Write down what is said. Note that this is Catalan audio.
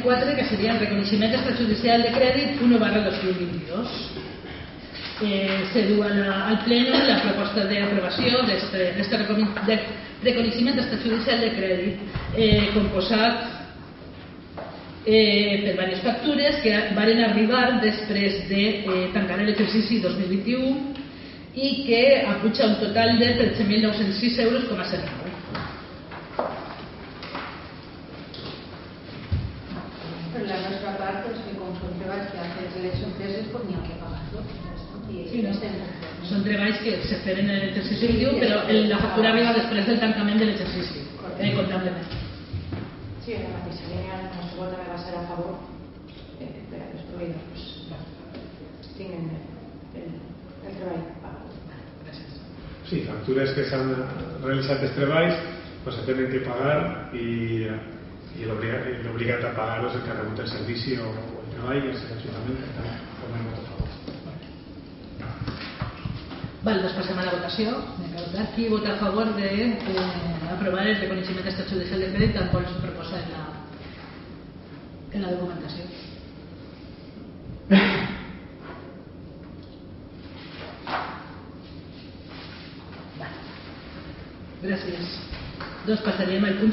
4, que sería el reconeixement extrajudicial de crèdit 1/2022. Se du al Pleno la proposta d'aprovació d'aquest reconeixement extrajudicial de crèdit composat per diverses factures que van arribar després de tancar l'exercici 2021 i que apuja un total de 13.906 euros com a servei. Per la nostra part, els que consulteu que hacen les empreses podien que pagar-lo. Sí, no? Són treballs que se feren en l'exercici 21, però la factura arriba després del tancament de l'exercici, comptablement. Sí, en la mateixa línia, el nostre vot també va ser a favor per a que els proveïdors tinguin el treball pagat. Gràcies. Sí, factures que s'han realitzat els treballs pues se tenen que pagar i l'obligat a pagar és el que ha rebut el servici o el treball, és l'Ajuntament, per tant, formem vot a favor. Doncs passem a la votació. Qui vota a favor d'aprovar el reconeixement extrajudicial de crèdit tal com es proposa en la documentació? Gràcies. Passaríem al punt